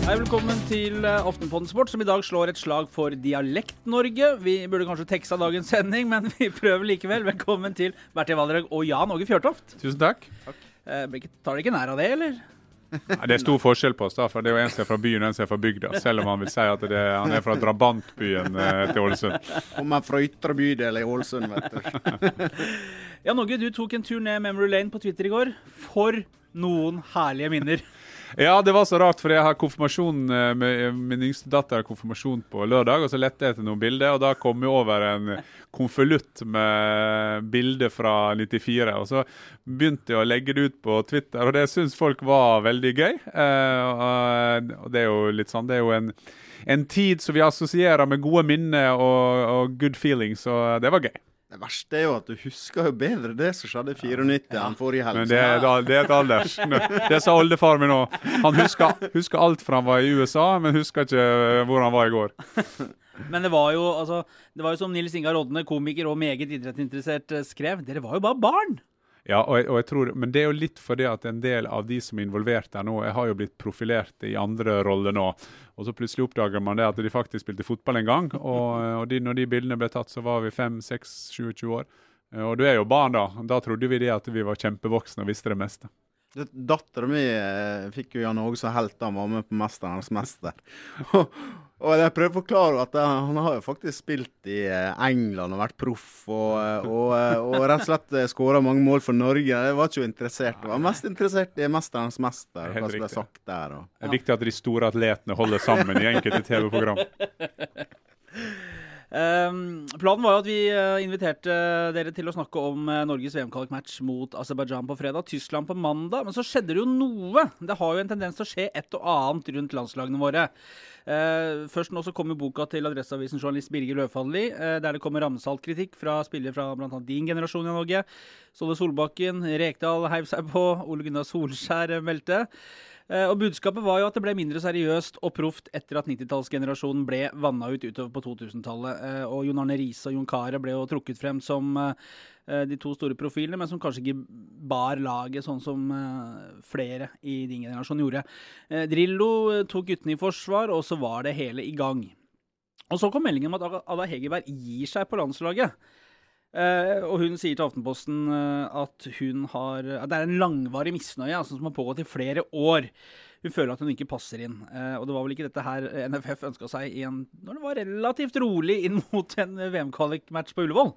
Hei, velkommen til Aftenpodden Sport, som i dag slår et slag for Dialekt-Norge. Vi burde kanskje tekste dagens sending, men vi prøver likevel. Velkommen til Bertil Valderhaug og Jan Åge Fjørtoft. Tusen takk. Tar dere ikke nær av det, eller? Ja, det stor forskjell på oss, da, for det er jo en som er fra byen og en som er fra bygda, selv om han vil si at han er fra drabantbyen til Ålesund. Kommer fra ytre bydel i Ålesund, vet du. Jan Åge, du tok en tur ned Memory Lane på Twitter i går. For noen herlige minner. Ja, det var så rart, for jeg har konfirmasjon med min yngste datter konfirmasjon på lørdag, og så lette jeg etter noen bilder, og da kom jeg over en konvolutt med bilder fra 94, og så begynte jeg å legge det ut på Twitter, og det synes folk var veldig gøy. Og det er jo litt sånn, det er jo en tid som vi assosierer med gode minner og good feelings, så det var gøy. Det verste er jo at du husker jo bedre det som skjedde i 94 enn forrige helg. Men det er et alders. Det sa oldefar min også. Han husker alt fra han var i USA, men husker ikke hvor han var i går. Men det var jo som Nils Ingar Rodne, komiker og meget idrettsinteressert, skrev. Dere var jo bare barn. Ja, og jeg tror, men det er jo litt fordi at en del av de som er involvert der nå, jeg har jo blitt profilert i andre roller nå, og så plutselig oppdager man det at de faktisk spilte fotball en gang, og når de bildene ble tatt, så var vi 5, 6, 27 år. Og du er jo barn da trodde vi det at vi var kjempevoksne og visste det meste. Datteren min fikk jo Jan Åge så helt da han var med på Mesternes Mester. Og jeg prøver å forklare at han har jo faktisk spilt i England og vært proff, og rett og slett skåret mange mål for Norge. Jeg var ikke jo interessert. Jeg var mest interessert i Mesternes Mester, hva som ble sagt der. Det er viktig at de store atletene holder sammen i enkelte TV-program. Planen var jo at vi inviterte dere til å snakke om Norges VM-kvalikmatch mot Aserbajdsjan på fredag, Tyskland på mandag, men så skjedde det jo noe. Det har jo en tendens til å skje et og annet rundt landslagene våre. Først nå så kommer boka til Adresseavisen journalist Birger Løvfalli, der det kommer rammesaltkritikk fra spillere fra blant annet din generasjon i Norge. Ståle Solbakken, Rekdal heiv seg på, Ole Gunnar Solskjær meldte. Og budskapet var jo at det ble mindre seriøst og proft etter at 90-tallsgenerasjonen ble vannet ut utover på 2000-tallet. Og Jon Arne Riise og Jon Carew ble jo trukket frem som de to store profilene, men som kanskje ikke bar laget sånn som flere i din generasjon gjorde. Drillo tok guttene i forsvar, og så var det hele i gang. Og så kom meldingen om at Ada Hegerberg gir seg på landslaget. Og hun sier til Aftenposten at det er en langvarig misnøye som har pågått i flere år. Hun føler at hun ikke passer inn. Og det var vel ikke dette her NFF ønsket seg når det var relativt rolig inn mot en VM-kvalikmatch på Ullevål.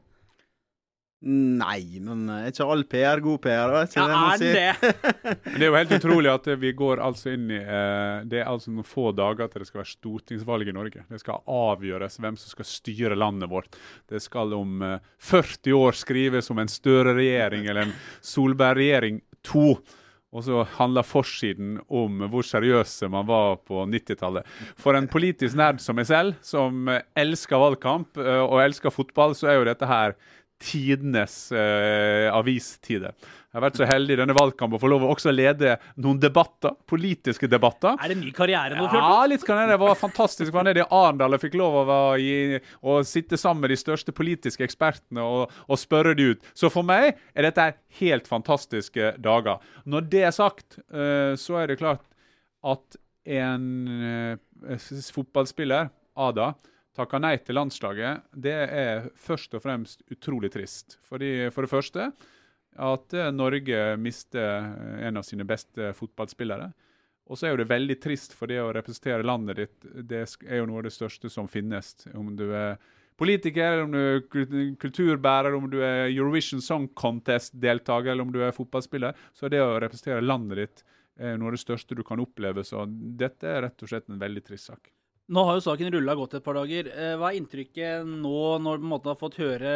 Nei, men er ikke all PR god PR? Ja, det? Men det er jo helt utrolig at vi går altså inn i det er altså noen få dager til det skal være stortingsvalg i Norge. Det skal avgjøres hvem som skal styre landet vårt. Det skal om 40 år skrives om en Støre-regjering eller en Solberg-regjering 2. Og så handler forsiden om hvor seriøse man var på 90-tallet. For en politisk nerd som meg selv, som elsker valgkamp og elsker fotball, så er jo dette her tidenes avistider. Jeg har vært så heldig i denne valgkampen å få lov å også lede noen debatter, politiske debatter. Er det en ny karriere nå? Ja, litt kan det. Det var fantastisk. Jeg var nede i Arendal og fikk lov å sitte sammen med de største politiske ekspertene og spørre de ut. Så for meg er dette helt fantastiske dager. Når det er sagt, så er det klart at en fotballspiller, Ada, takker nei til landslaget, det er først og fremst utrolig trist. For det første, at Norge mister en av sine beste fotballspillere. Og så er jo det veldig trist, for det å representere landet ditt, det er jo noe av det største som finnes. Om du er politiker, om du er kulturbærer, om du er Eurovision Song Contest-deltaker, eller om du er fotballspiller, så er det å representere landet ditt noe av det største du kan oppleve. Så dette er rett og slett en veldig trist sak. Nå har jo saken rullet gått et par dager. Hva er inntrykket nå når du på en måte har fått høre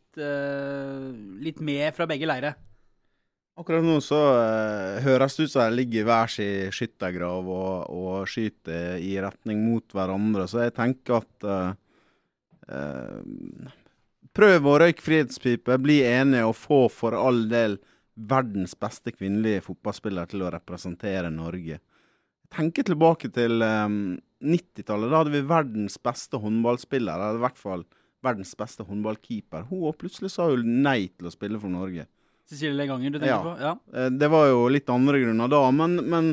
litt mer fra begge leire? Akkurat nå så høres det ut som de ligger i hver sin skyttergrav og skyter i retning mot hverandre. Så jeg tenker at prøv å røyke fredspipe, bli enige og få for all del verdens beste kvinnelige fotballspiller til å representere Norge. Tenker tilbake til 90-tallet, da hadde vi verdens beste håndballspiller, eller i hvert fall verdens beste håndballkeeper. Hun plutselig sa jo nei til å spille for Norge. Cecilie Leganger, du tenker på? Ja. Det var jo litt andre grunner da, men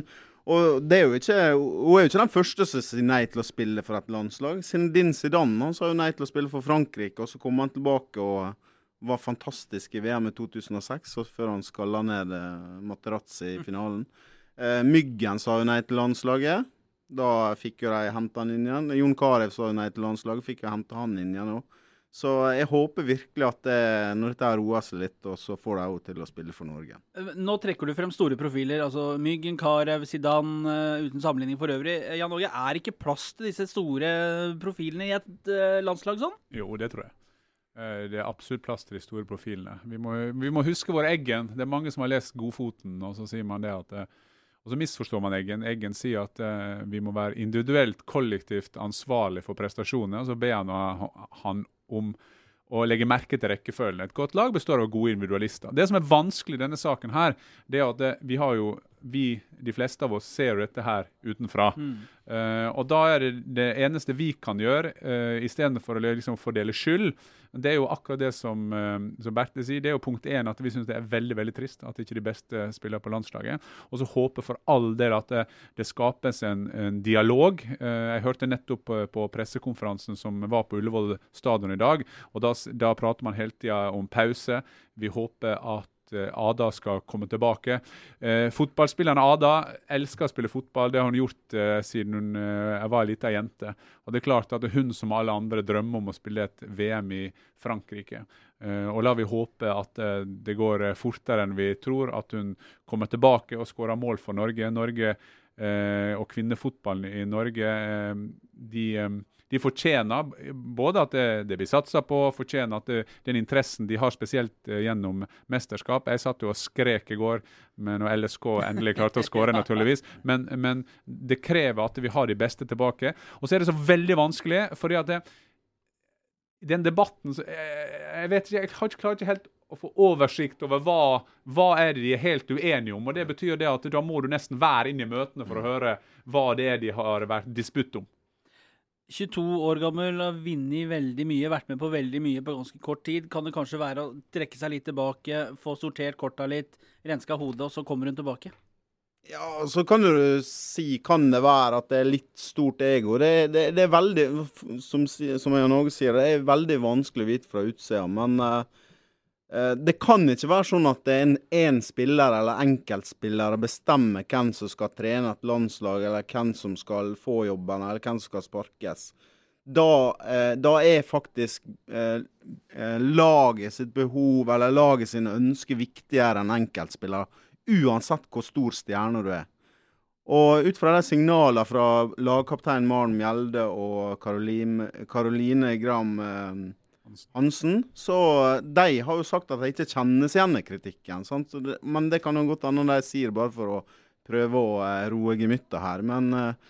Og det er jo ikke, hun er jo ikke den første som sier nei til å spille for et landslag. Zinedine Zidane, han sa jo nei til å spille for Frankrike, og så kom han tilbake og var fantastisk i VM i 2006, før han skallet ned Materazzi i finalen. Myggen sa jo nei til landslaget. Da fikk jo de hentet han inn igjen. Jon Carew sa jo nei til landslaget, fikk jo hentet han inn igjen også. Så jeg håper virkelig at når dette roer seg litt, og så får de jo til å spille for Norge. Nå trekker du frem store profiler, altså Myggen, Carew, Zidane, uten sammenligning for øvrig. Jan Åge, er ikke plass til disse store profilene i et landslag sånn? Jo, det tror jeg. Det er absolutt plass til de store profilene. Vi må huske vår Eggen. Det er mange som har lest Godfoten, og så sier man det at og så misforstår man Eggen. Eggen sier at vi må være individuelt, kollektivt ansvarlig for prestasjoner, og så ber han om å legge merke til rekkefølgen. Et godt lag består av gode individualister. Det som er vanskelig i denne saken her, det er at de fleste av oss ser dette her utenfra. Og da er det eneste vi kan gjøre, i stedet for å liksom fordele skyld, det er jo akkurat det som Berthe sier, det er jo punkt 1 at vi synes det er veldig, veldig trist at ikke de beste spiller på landslaget. Og så håper for all del at det skapes en dialog. Jeg hørte nettopp på pressekonferansen som var på Ullevål stadion i dag, og da prater man hele tiden om pause. Vi håper at Ada skal komme tilbake. Fotballspilleren Ada elsker å spille fotball. Det har hun gjort siden jeg var en liten jente. Og det er klart at hun som alle andre drømmer om å spille et VM i Frankrike. Og la vi håpe at det går fortere enn vi tror, at hun kommer tilbake og skårer mål for Norge. Norge og kvinnefotballen i Norge, de fortjener både at det blir satset på, fortjener at den interessen de har spesielt gjennom mesterskap. Jeg satt jo og skrek i går, men når LSK endelig klarte å skåre naturligvis. Men det krever at vi har de beste tilbake. Og så er det så veldig vanskelig, fordi at den debatten, jeg vet ikke, jeg klarer ikke helt å få oversikt over hva er det de er helt uenige om, og det betyr det at da må du nesten være inne i møtene for å høre hva det er de har vært disputt om. 22 år gammel, har vunnet veldig mye, vært med på veldig mye på ganske kort tid. Kan det kanskje være å trekke seg litt tilbake, få sortert korta litt, renska hodet, og så kommer hun tilbake? Ja, så kan du si, kan det være at det er litt stort ego. Det er veldig, som Jan Åge sier, det er veldig vanskelig å vite fra utsida, men det kan ikke være sånn at det er en spiller eller enkeltspillere bestemmer hvem som skal trene et landslag, eller hvem som skal få jobben, eller hvem som skal sparkes. Da er faktisk laget sitt behov, eller laget sine ønsker viktigere enn enkeltspillere, uansett hvor stor stjerne du er. Og ut fra de signalene fra lagkaptein Maren Mjelde og Caroline Gram Hansen, så de har jo sagt at de ikke kjennes igjen i kritikken, sant? Men det kan jo godt annet de sier bare for å prøve å roe gemytter her, men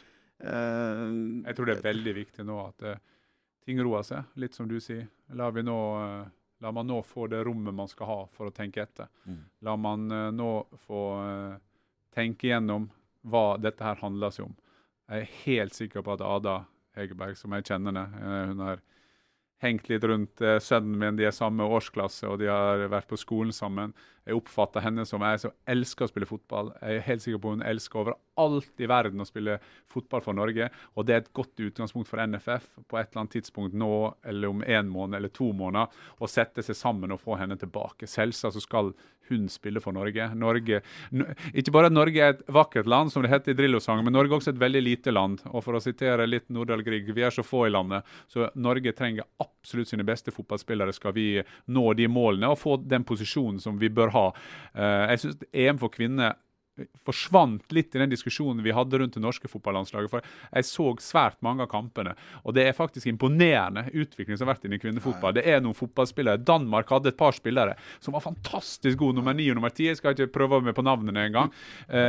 jeg tror det er veldig viktig nå at ting roer seg, litt som du sier. La man nå få det rommet man skal ha for å tenke etter. La man nå få tenke gjennom hva dette her handler seg om. Jeg er helt sikker på at Ada Hegerberg, som jeg kjenner henne, hun har hengt litt rundt sønnen min, de er samme årsklasse, og de har vært på skolen sammen. Jeg oppfatter henne som jeg som elsker å spille fotball. Jeg er helt sikker på hun elsker overalt i verden å spille fotball for Norge, og det er et godt utgangspunkt for NFF på et eller annet tidspunkt nå, eller om 1 måned eller 2 måneder, å sette seg sammen og få henne tilbake. Selvsagt så skal hun spille for Norge. Ikke bare at Norge er et vakkert land, som det heter i Drillo-sangen, men Norge er også et veldig lite land. Og for å sitere litt Nordahl Grieg, vi er så få i landet, så Norge trenger absolutt sine beste fotballspillere skal vi nå de målene og få den posisjonen som vi bør ha. Jeg synes EM for kvinner forsvant litt i den diskusjonen vi hadde rundt det norske fotballandslaget, for jeg så svært mange av kampene, og det er faktisk imponerende utvikling som har vært inn i kvinnefotball. Det er noen fotballspillere. Danmark hadde et par spillere som var fantastisk gode, nummer 9 og nummer 10. Jeg skal ikke prøve med på navnene en gang.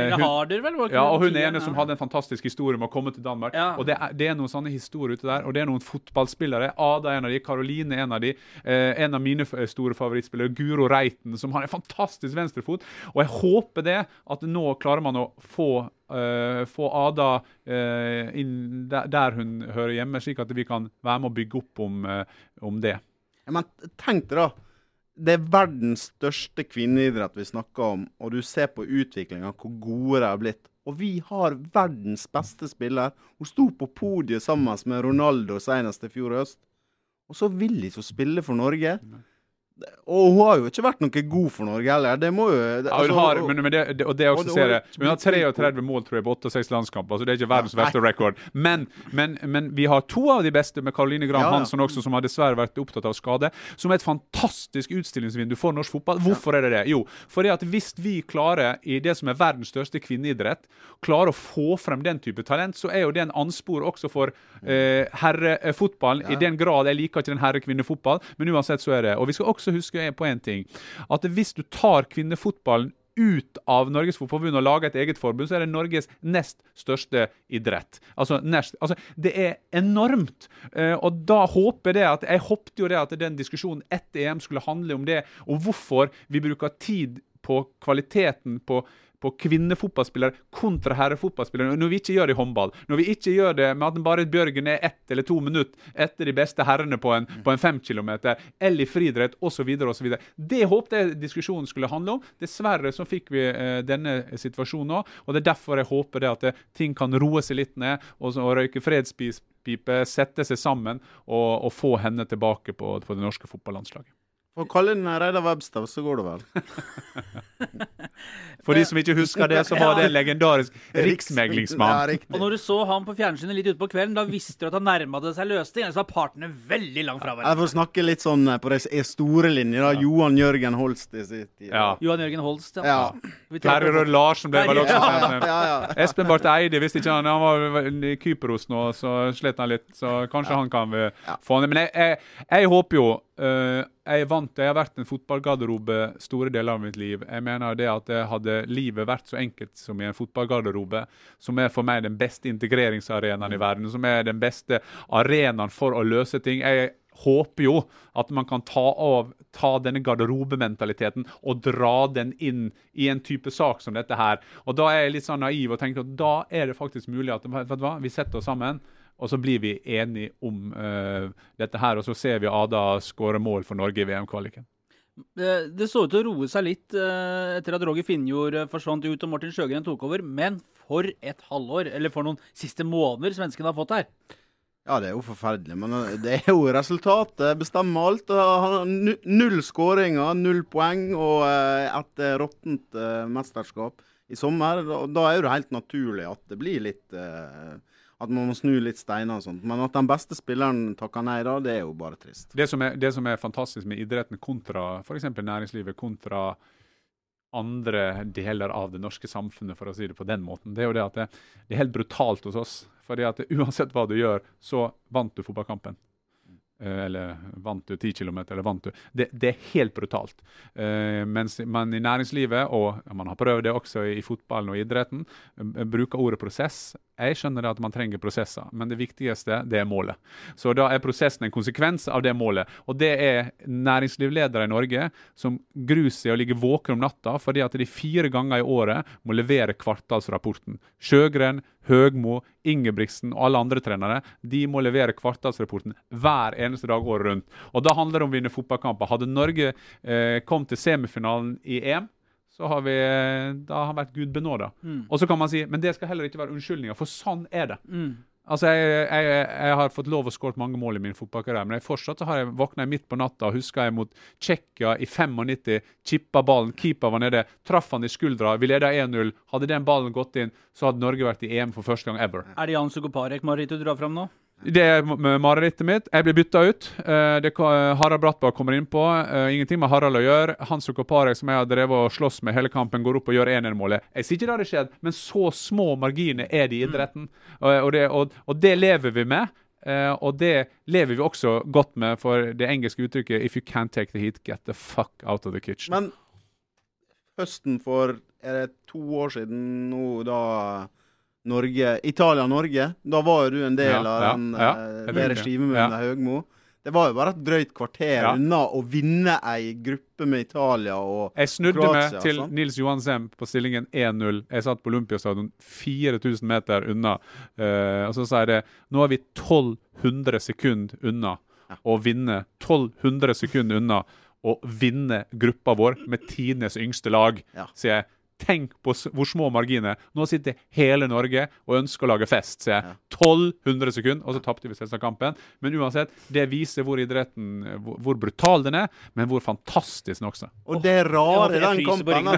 Og hun ene som hadde en fantastisk historie med å komme til Danmark, og det er noen sånne historier ute der, og det er noen fotballspillere. Ada er en av de, Caroline en av de, en av mine store favorittspillere, Guro Reiten, som har en fantastisk venstrefot, og jeg håper det at nå klarer man å få Ada inn der hun hører hjemme, slik at vi kan være med å bygge opp om det. Ja, men tenk deg da, det er verdens største kvinneidrett vi snakker om, og du ser på utviklingen, hvor gode de har blitt, Og vi har verdens beste spiller. Hun sto på podiet sammen med Ronaldo senest I fjor høst. Og så vil ikke hun spille for Norge. Og hun har jo ikke vært noe god for Norge heller. Det må jo... Hun har, men det også ser jeg. Hun har 33 mål, tror jeg, på 8-6 landskamper. Altså det ikke verdens verste rekord. Men vi har 2 av de beste med Caroline Graham Hansen også, som har dessverre vært opptatt av skade, som et fantastisk utstillingsvindu for norsk fotball. Hvorfor det? Jo, fordi at hvis vi klarer, I det som verdens største kvinneidrett, klarer å få frem den type talent, så jo det en anspor også for herrefotballen, I den grad jeg liker ikke den herre-kvinnefotball, men uansett så det. Og vi skal også huske på en ting, at hvis du tar kvinnefotballen ut av Norges Fotballforbund og lager et eget forbund, så det Norges nest største idrett. Altså det enormt. Og da håper jeg håpte jo det at den diskusjonen etter EM skulle handle om det, og hvorfor vi bruker tid på kvaliteten på kvinnefotballspillere kontra herrefotballspillere, når vi ikke gjør det I håndball, når vi ikke gjør det med at bare Bjørgen 1 eller 2 minutter etter de beste herrene på en 5 kilometer, eller I friidrett, og så videre, og så videre. Det håpte jeg diskusjonen skulle handle om. Dessverre så fikk vi denne situasjonen nå, og det derfor jeg håper det at ting kan roe seg litt ned, og røyke fredspipe, sette seg sammen, og få henne tilbake på det norske fotballandslaget. For å kalle den Reidar Webster, så går det vel. For de som ikke husker det, så var det en legendarisk riksmeglingsmann. Og når du så han på fjernsynet litt ute på kvelden, da visste du at han nærmede seg løsning, eller så var partene veldig langt fra hverandre. Jeg får snakke litt sånn på de store linjer, da. Johan Jørgen Holst I sitt tid. Johan Jørgen Holst, ja. Terje Rød Larsen ble vel også kjent. Ja. Espen Barth Eide, visste ikke han var I Kypros nå, så slet han litt, så kanskje han kan få han. Men jeg håper jo, jeg har vært en fotballgarderobe store deler av mitt liv. Jeg mener det at hadde livet vært så enkelt som I en fotballgarderobe, som for meg den beste integreringsarenaen I verden, som den beste arenaen for å løse ting. Jeg håper jo at man kan ta denne garderobementaliteten og dra den inn I en type sak som dette her. Og da jeg litt sånn naiv og tenker at da det faktisk mulig at vet du hva, vi setter oss sammen, og så blir vi enige om dette her, og så ser vi Ada skåre mål for Norge I VM-kvaliken. Det så ut til å roe seg litt etter at Roger Finnjord forsvant ut og Martin Sjøgren tok over, men for et halvår, eller for noen siste måneder svenskene har fått her. Ja, det jo forferdelig, men det jo resultatet, bestemmer alt. Han har 0 skåringer, 0 poeng, og et råttent mesterskap I sommer. Da det helt naturlig at det blir litt... at man må snu litt steiner og sånt. Men at den beste spilleren takker nei da, det jo bare trist. Det som fantastisk med idretten kontra, for eksempel næringslivet, kontra andre deler av det norske samfunnet, for å si det på den måten, det jo det at det helt brutalt hos oss. Fordi at uansett hva du gjør, så vant du fotballkampen. Eller vant du 10 kilometer, eller vant du. Det helt brutalt. Mens man I næringslivet, og man har prøvd det også I fotballen og idretten, bruker ordet prosess. Jeg skjønner at man trenger prosesser, men det viktigste, det målet. Så da prosessen en konsekvens av det målet. Og det næringslivsledere I Norge som gruser og ligger våken om natta, fordi at de 4 ganger I året må levere kvartalsrapporten. Sjøgren, Høgmo, Ingebrigtsen og alle andre trenere, de må levere kvartalsrapporten hver eneste dag året rundt. Og da handler det om å vinne fotballkamper. Hadde Norge kommet til semifinalen I EM, så har da har vært Gud benådet. Og så kan man si, men det skal heller ikke være unnskyldninger, for sånn det. Altså, jeg har fått lov å skåre mange mål I min fotballkarriere, men fortsatt så har jeg våknet midt på natta, og husker jeg mot Tsjekkia I 95, chippa ballen, keeper var nede, traff han I skuldra, vi ledet 1-0, hadde den ballen gått inn, så hadde Norge vært I EM for første gang ever. Det Jan Sukoparek, Marit, du drar frem nå? Det marerittet mitt. Jeg blir byttet ut. Harald Brattbakk kommer inn på. Ingenting med Harald å gjøre. Hans Sukoparek, som jeg har drevet og slåss med hele kampen, går opp og gjør 1-1-målet. Jeg sier ikke det har skjedd, men så små marginer det I idretten. Og det lever vi med. Og det lever vi også godt med for det engelske uttrykket «If you can't take the heat, get the fuck out of the kitchen». Men høsten for, det 2 år siden nå da... Italia-Norge, da var jo du en del av det regimet med Høgmo. Det var jo bare et drøyt kvarter unna å vinne en gruppe med Italia og Kroatia. Jeg snudde meg til Nils Johan Sem på stillingen 1-0. Jeg satt på Olympiastadion 4000 meter unna. Og så sa jeg det, nå vi 1200 sekunder unna å vinne. 1200 sekunder unna å vinne gruppa vår med tidenes yngste lag, sier jeg. tenk på hvor små marginer. Nå sitter hele Norge og ønsker å lage fest, sier jeg. 1200 sekunder, og så tappte vi selvsagt kampen. Men uansett, det viser hvor idretten, hvor brutal den men hvor fantastisk den også. Og det rare i den kampen...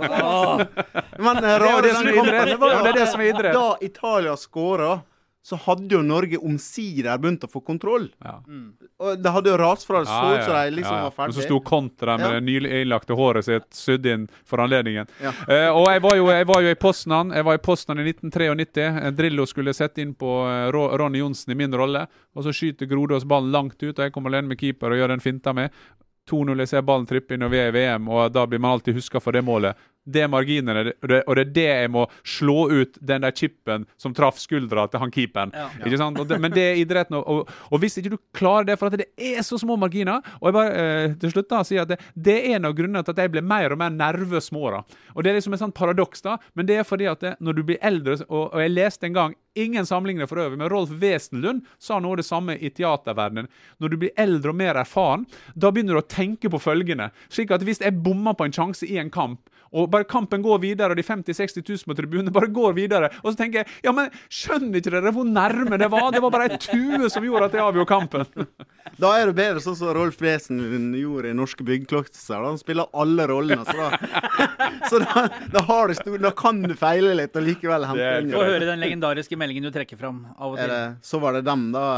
Men det rare i den kampen var det som idrett. Da Italia skåret, så hadde jo Norge omsider begynt å få kontroll. Ja. Og det hadde jo rast fra det, så ut som de liksom var ferdig. Men så sto kontra med det nylig innlagte håret sitt, sydd inn for anledningen. Ja. Og jeg var jo i Poznan. Jeg var i Poznan i 1993. Drillo skulle sette inn på Ronny Johnsen i min rolle, og så skyter Grodås ballen langt ut, og jeg kommer alene med keeper og gjør den finta med. 2-0, jeg ser ballen trippe inn, og vi i VM, og da blir man alltid husket for det målet. Det marginene, og det det jeg må slå ut den der chippen som traff skuldra til han keeperen. Ikke sant? Men det idretten, og hvis ikke du klarer det, for at det så små marginer, og jeg bare til slutt da sier at det en av grunnene til at jeg ble mer og mer nervøs med åra. Og det liksom en sånn paradoks da, men det fordi at når du blir eldre, og jeg leste en gang, ingen sammenligner for øvrig, men Rolf Wesenlund sa noe det samme i teaterverdenen. Når du blir eldre og mer erfaren, da begynner du å tenke på følgende. Slik at hvis jeg bommer på en sjanse i en kamp, og bare kampen går videre, og de 50-60 000 på tribunen bare går videre, og så tenker jeg, ja, men skjønner ikke dere hvor nærme det var? Det var bare en tue som gjorde at jeg avgjorde kampen. Da det bedre sånn som Rolf Wesenlund gjorde i Norske Byggklokser. Han spiller alle rollene, så da har du stor, da kan du feile litt, og likevel hente inn. Få høre den legendariske meldingen du trekker fram av og til. Så var det dem da...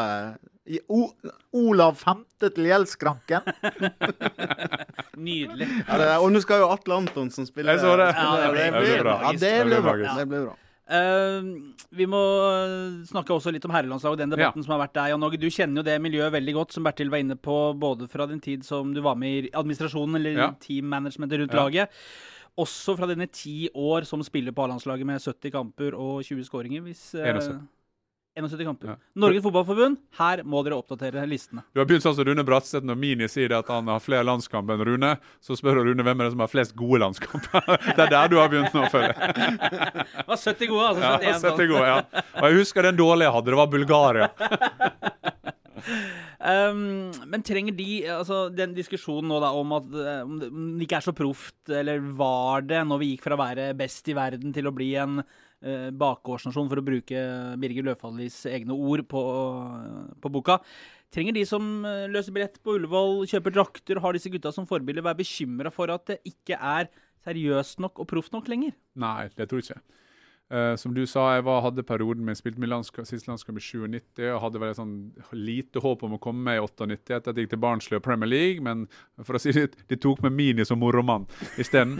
Olav 5. til Gjeldskranken. Nydelig. Og nå skal jo Atle Antonsen spille. Jeg så det. Det blir bra. Vi må snakke også litt om herrelandslaget og den debatten som har vært der. Jan Åge, du kjenner jo det miljøet veldig godt, som Bertil var inne på, både fra din tid som du var med i administrasjonen eller teammanagementet rundt laget. Også fra dine 10 år som spiller på A-landslaget med 70 kamper og 20 skåringer. 71 kamper. Norges Fotballforbund, her må dere oppdatere listene. Du har begynt sånn som Rune Bratseth, når Mini sier at han har flere landskamper enn Rune, så spør Rune hvem det som har flest gode landskamper. Det der du har begynt nå å følge. Det var 70 gode, altså. 70 gode, Og jeg husker den dårlige jeg hadde, det var Bulgaria. Men trenger de, altså den diskusjonen nå da om at om det ikke så proft, eller var det når vi gikk fra å være best i verden til å bli en bakgårdsnasjon, for å bruke Birger Løfaldlis egne ord på boka. Trenger de som løser billett på Ullevål, kjøper drakter, har disse gutta som forbilder, være bekymret for at det ikke seriøst nok og proft nok lenger? Nei, det tror jeg ikke. Som du sa, jeg hadde perioden med spilt med siste landskap i 97, og hadde vel sånn lite håp om å komme med i 98 etter at jeg gikk til Barnsley og Premier League, men for å si det, de tok med Mini som moromann i stedet.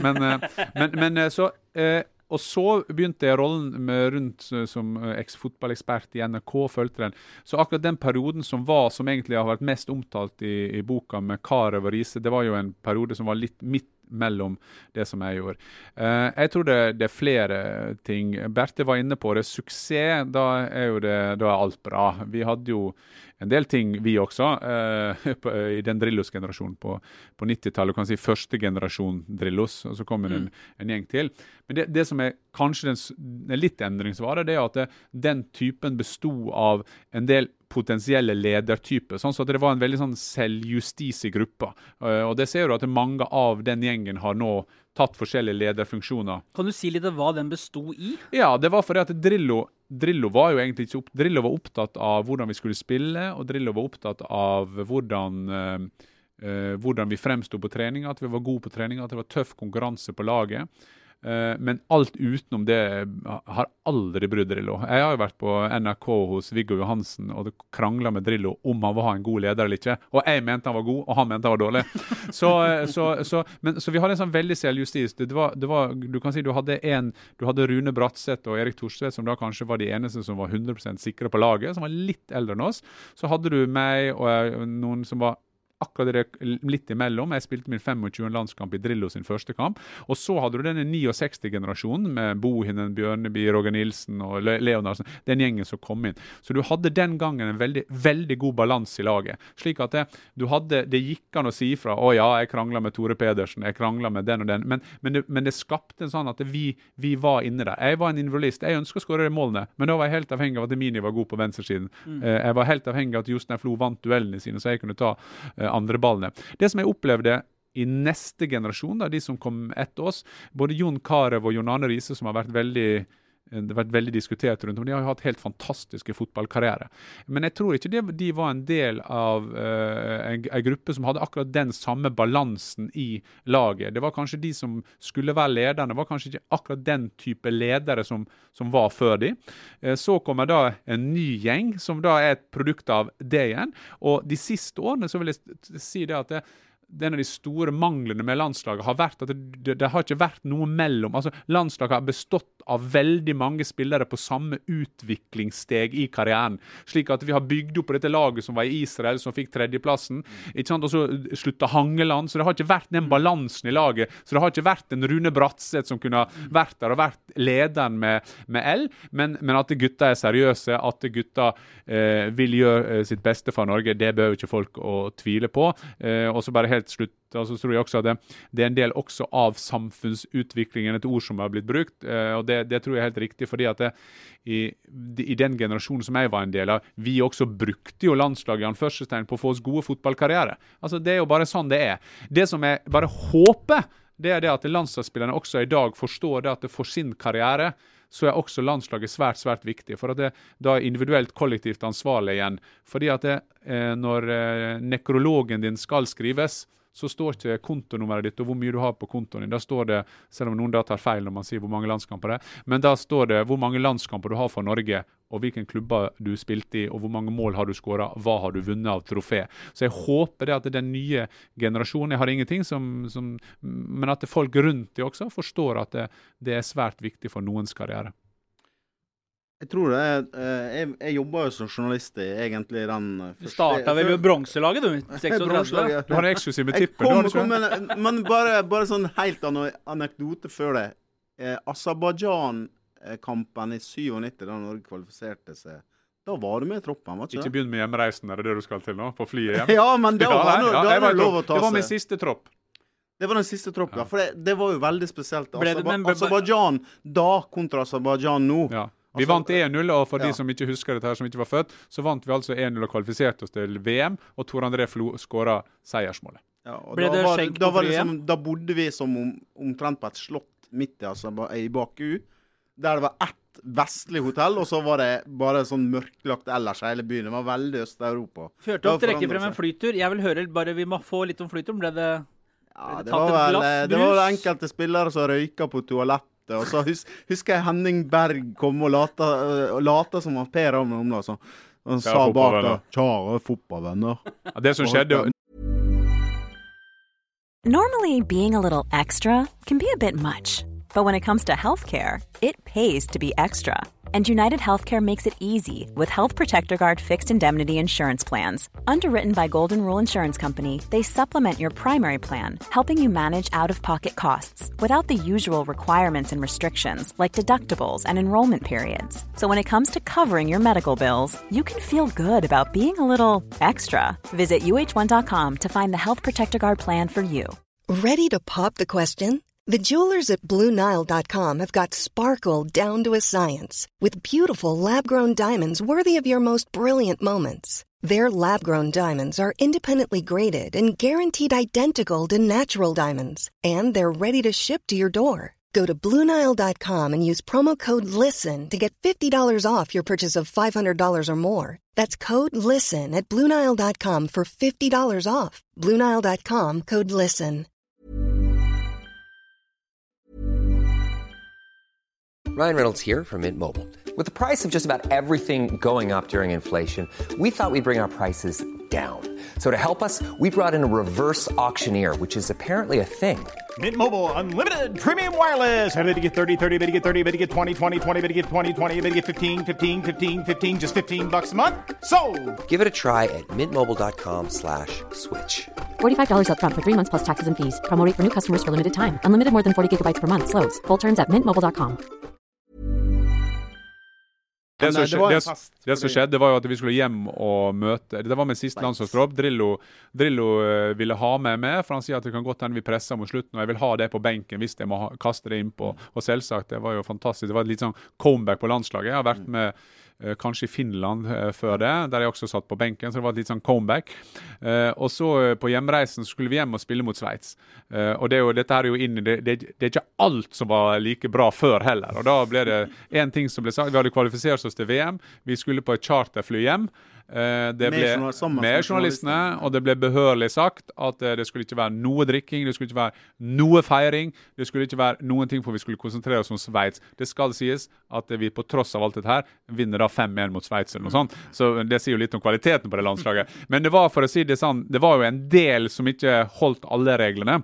Og så begynte jeg rollen rundt som eks-fotballekspert i NRK, følte den. Så akkurat den perioden som egentlig har vært mest omtalt i boka med Karev og Riise, det var jo en periode som var litt midt mellom det som jeg gjorde. Jeg tror det flere ting. Berthe var inne på det. Suksess, da er alt bra. Vi hadde jo en del ting, vi også, i den Drillos-generasjonen på 90-tallet. Du kan si første generasjon Drillos, og så kommer en gjeng til. Men det som kanskje den litt endringsvare, det at den typen bestod av en del potensielle ledertyper, sånn at det var en veldig sånn selvjustis i gruppa. Og det ser du at mange av den gjengen har nå tatt forskjellige lederfunksjoner. Kan du si litt hva den bestod i? Ja, det var fordi at Drillo var jo egentlig ikke Drillo var opptatt av hvordan vi skulle spille, og Drillo var opptatt av hvordan vi fremstod på trening, at vi var gode på trening, at det var tøff konkurranse på laget. Men alt utenom det har aldri brydd Drillo. Jeg har jo vært på NRK hos Viggo Johansen og kranglet med Drillo om han var en god leder eller ikke. Og jeg mente han var god, og han mente han var dårlig. Så vi hadde en sånn veldig selvjustis. Du kan si du hadde Rune Bratseth og Erik Thorstvedt, som da kanskje var de eneste som var 100% sikre på laget, som var litt eldre enn oss. Så hadde du meg og noen som var akkurat det litt imellom. Jeg spilte min 25. landskamp i Drillo sin første kamp, og så hadde du denne 69-generasjonen med Bohinen, Bjørneby, Roger Nilsen og Leonardsen, den gjengen som kom inn. Så du hadde den gangen en veldig, veldig god balans i laget, slik at det gikk an å si fra, jeg kranglet med Tore Pedersen, jeg kranglet med den og den, men det skapte en sånn at vi var inne der. Jeg var en individualist, jeg ønsket å skåre målene, men da var jeg helt avhengig av at Mini var god på venstresiden. Jeg var helt avhengig av at Jostein Flo vant duellene sine, så jeg kunne ta andre ballene. Det som jeg opplevde i neste generasjon, da, de som kom etter oss, både Jon Carew og Jon Arne Riise, som har vært det har vært veldig diskutert rundt om. De har jo hatt helt fantastiske fotballkarriere. Men jeg tror ikke de var en del av en gruppe som hadde akkurat den samme balansen i laget. Det var kanskje de som skulle være lederne, det var kanskje ikke akkurat den type ledere som var før de. Så kommer da en ny gjeng, som da et produkt av det igjen. Og de siste årene så vil jeg si det at en av de store manglene med landslaget har vært at det har ikke vært noe mellom. Altså, landslaget har bestått av veldig mange spillere på samme utviklingssteg i karrieren. Slik at vi har bygd opp dette laget som var i Israel, som fikk tredjeplassen. Ikke sant? Og så sluttet Hangeland, så det har ikke vært den balansen i laget. Så det har ikke vært en Rune Bratseth som kunne vært der og vært lederen med L, men at gutta er seriøse, at gutta vil gjøre sitt beste for Norge, det bør ikke folk å tvile på. Og så bare helt slutt, så tror jeg også at det en del også av samfunnsutviklingen, et ord som har blitt brukt, og det tror jeg er helt riktig, fordi at i den generasjonen som jeg var en del av, vi også brukte jo landslaget i anførselstegn på å få oss gode fotballkarriere. Altså det er jo bare sånn det er. Det som jeg bare håper, det er det at landslagsspillerne også i dag forstår det at for sin karriere, så er også landslaget svært, svært viktig, for at det da er individuelt kollektivt ansvarlig igjen. Fordi at når nekrologen din skal skrives, så står ikke kontonummeret ditt og hvor mye du har på kontoen din. Da står det, selv om noen da tar feil når man sier hvor mange landskamper det er, men da står det hvor mange landskamper du har for Norge, og hvilken klubber du spilte i, og hvor mange mål har du skåret, hva har du vunnet av trofé. Så jeg håper det at den nye generasjonen, jeg har ingenting men at folk rundt de også forstår at det er svært viktig for noens karriere. Jeg tror jeg jobber jo som journalist i egentlig den første... Du startet vel jo bronselaget, du? 36. Du har en eksklusiv med tippet. Men bare sånn helt anekdote før det. Aserbajdsjan-kampen i 97, da Norge kvalifiserte seg. Da var du med i troppen, var ikke det? Ikke begynn med hjemreisen, er det du skal til nå? På flyet hjem? Ja, men da var det lov å ta seg. Det var min siste tropp. Det var den siste tropp, ja. For det var jo veldig spesielt. Aserbajdsjan da kontra Aserbajdsjan nå. Ja. Vi vant 1-0, og for de som ikke husker dette her, som ikke var født, så vant vi altså 1-0 og kvalifiserte oss til VM, og Tor André skåret seiersmålet. Ja, og da bodde vi som omtrent på et slott midt i Baku, der det var ett vestlig hotell, og så var det bare sånn mørklagt ellers hele byen. Det var veldig Øst-Europa. Førte oss trekke frem en flytur. Jeg vil høre bare, vi må få litt om flyturen. Ble det det var enkelte spillere som røyka på toalettet. Og så husker jeg Henning Berg kom og lata som var Per Amund Omla. Han sa bak da, kjære fotballvenner. Ja, det som skjedde... Normally, being a little extra can be a bit much. But when it comes to healthcare, it pays to be extra. And United Healthcare makes it easy with Health Protector Guard fixed indemnity insurance plans. Underwritten by Golden Rule Insurance Company, they supplement your primary plan, helping you manage out-of-pocket costs without the usual requirements and restrictions like deductibles and enrollment periods. So when it comes to covering your medical bills, you can feel good about being a little extra. Visit uh1.com to find the Health Protector Guard plan for you. Ready to pop the question? The jewelers at BlueNile.com have got sparkle down to a science with beautiful lab-grown diamonds worthy of your most brilliant moments. Their lab-grown diamonds are independently graded and guaranteed identical to natural diamonds, and they're ready to ship to your door. Go to BlueNile.com and use promo code LISTEN to get $50 off your purchase of $500 or more. That's code LISTEN at BlueNile.com for $50 off. BlueNile.com, code LISTEN. Ryan Reynolds here from Mint Mobile. With the price of just about everything going up during inflation, we thought we'd bring our prices down. So to help us, we brought in a reverse auctioneer, which is apparently a thing. Mint Mobile Unlimited Premium Wireless. How to get 30, 30, how to get 30, how to get 20, 20, 20, how to get 20, 20, how to get 15, 15, 15, 15, just $15 a month? Sold! Give it a try at mintmobile.com/switch. $45 up front for 3 months plus taxes and fees. Promo rate for new customers for limited time. Unlimited more than 40 gigabytes per month. Slows full terms at mintmobile.com. Det som skjedde var jo at vi skulle hjem og møte. Det var min siste landslagstropp. Drillo ville ha meg med, for han sier at det kan godt hende vi presser mot slutten, og jeg vil ha det på benken hvis jeg må kaste det inn på. Og selvsagt, det var jo fantastisk. Det var et litt sånn comeback på landslaget. Jeg har vært med kanskje i Finland før det, der jeg også satt på benken, så det var et litt sånn comeback. Og så på hjemreisen skulle vi hjem og spille mot Sveits. Og dette her er jo inn i det er ikke alt som var like bra før heller. Og da ble det en ting som ble sagt, vi hadde kvalifisert oss til VM, vi skulle på et charterfly hjem, med journalistene, og det ble behørlig sagt at det skulle ikke være noe drikking, det skulle ikke være noe feiring, det skulle ikke være noen ting for vi skulle konsentrere oss om Sveits. Det skal sies at vi på tross av alt dette her vinner da 5-1 mot Sveits eller noe sånt, så det sier jo litt om kvaliteten på det landslaget. Men det var, for å si det sånn, det var jo en del som ikke holdt alle reglene,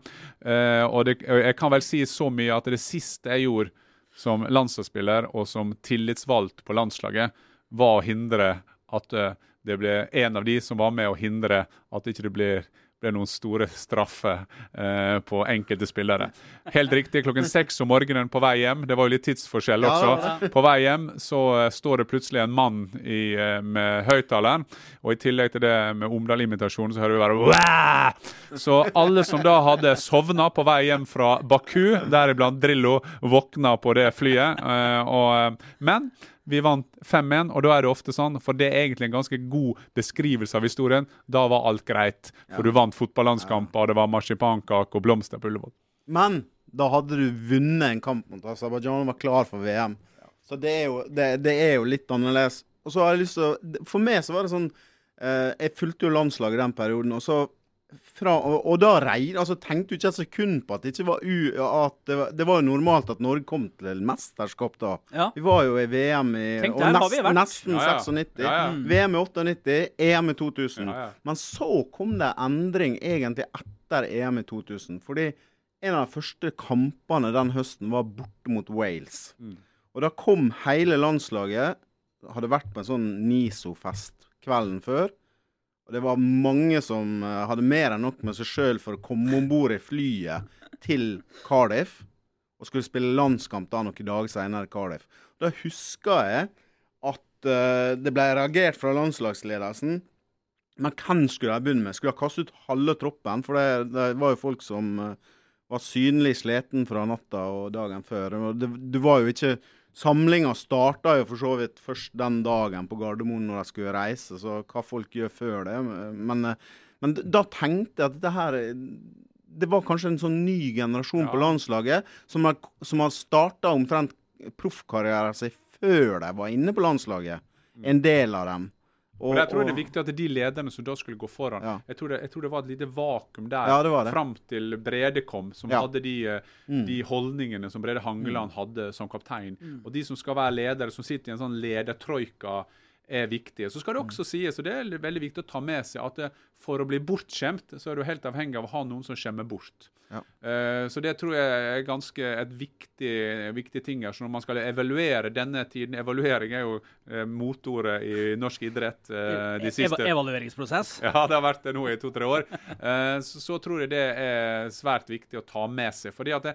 og jeg kan vel si så mye at det siste jeg gjorde som landslagsspiller og som tillitsvalgt på landslaget var å hindre at det ble en av de som var med å hindre at ikke det ble noen store straffer på enkelte spillere. Helt riktig, 6:00 om morgenen på vei hjem, det var jo litt tidsforskjell også. På vei hjem så står det plutselig en mann med høyttaleren, og i tillegg til det med Omdal-imitasjonen så hører vi bare Wah! Så alle som da hadde sovnet på vei hjem fra Baku, deriblant Drillo, våkna på det flyet, men vi vant 5-1, og da er det ofte sånn, for det er egentlig en ganske god beskrivelse av historien, da var alt greit, for du vant fotballandskamper, og det var marsipankake og blomster på Ullevål. Men da hadde du vunnet en kamp mot Aserbajdsjan og var klar for VM. Så det er jo litt annerledes. Og så har jeg lyst til å, for meg så var det sånn, jeg fulgte jo landslaget i den perioden, og så og da tenkte du ikke et sekund på at det ikke var det var jo normalt at Norge kom til mesterskap da. Ja. Vi var jo i VM nesten 96, VM i 98, EM i 2000. Men så kom det endring egentlig etter EM i 2000, fordi en av de første kampene den høsten var borte mot Wales. Og da kom hele landslaget, hadde vært på en sånn NISO-fest kvelden før, og det var mange som hadde mer enn nok med seg selv for å komme ombord i flyet til Cardiff, og skulle spille landskamp da noen dager senere i Cardiff. Da husker jeg at det ble reagert fra landslagsledelsen, men hvem skulle jeg begynne med? Skulle jeg kaste ut halve troppen, for det var jo folk som var synlig sleten fra natta og dagen før. Det var jo ikke... Samlingen startet jo for så vidt først den dagen på Gardermoen når jeg skulle reise, så hva folk gjør før det. Men da tenkte jeg at det var kanskje en sånn ny generasjon på landslaget som har startet omtrent proffkarrieren seg før de var inne på landslaget. En del av dem. Og jeg tror det er viktig at de lederne som da skulle gå foran, jeg tror det var et lite vakuum der, frem til Brede kom, som hadde de holdningene som Brede Hangeland hadde som kaptein. Og de som skal være ledere, som sitter i en sånn ledertrojka, er viktige. Så skal det også sies, og det er veldig viktig å ta med seg, at for å bli bortskjemt, så er du helt avhengig av å ha noen som skjemmer bort. Så det tror jeg er ganske et viktig ting her. Så når man skal evaluere denne tiden, evaluering er jo motordet i norsk idrett de siste... Evalueringsprosess? Ja, det har vært det nå i 2-3 år. Så tror jeg det er svært viktig å ta med seg, fordi at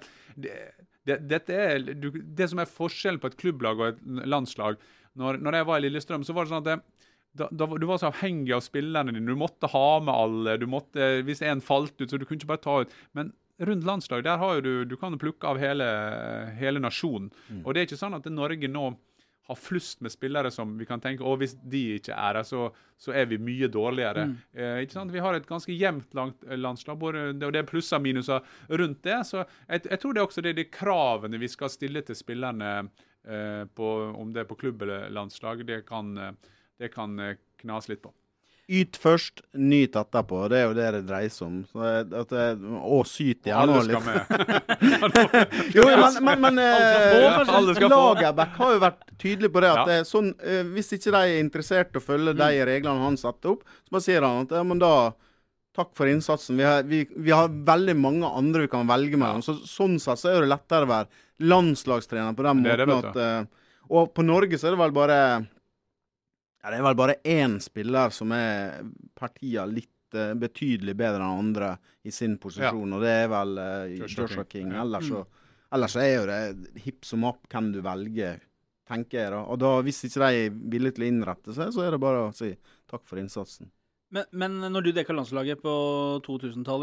det som er forskjellen på et klubblag og et landslag, når jeg var i Lillestrøm, så var det sånn at du var så avhengig av spillerne dine. Du måtte ha med alle. Hvis en falt ut, så du kunne ikke bare ta ut. Men rundt landslag, der har jo du kan plukke av hele nasjonen. Og det er ikke sånn at Norge nå har flust med spillere som vi kan tenke, hvis de ikke er her, så er vi mye dårligere. Ikke sant? Vi har et ganske jevnt landslag, og det er plusser og minuser rundt det. Så jeg tror det også det er de kravene vi skal stille til spillerne om det er på klubb eller landslag, det kan knas litt på. Yt først, nyt etterpå. Det er jo det dreier seg om. Syt gjerne litt. Jo, men Lagerbäck har jo vært tydelig på det, at det er sånn, hvis ikke de er interessert i å følge de reglene han setter opp, så bare sier han at men da, takk for innsatsen. Vi har veldig mange andre vi kan velge mellom. Sånn sett så er det lettere å være landslagstrener på den måten. Og på Norge så er det vel bare... det er vel bare én spiller som er partiet litt betydelig bedre enn andre i sin posisjon, og det er vel Joshua King. Ellers er jo det hipp som opp, kan du velge, tenker jeg da. Og da, hvis ikke de er villige til å innrette seg, så er det bare å si takk for innsatsen. Men når du dekket landslaget på 2000-tallet,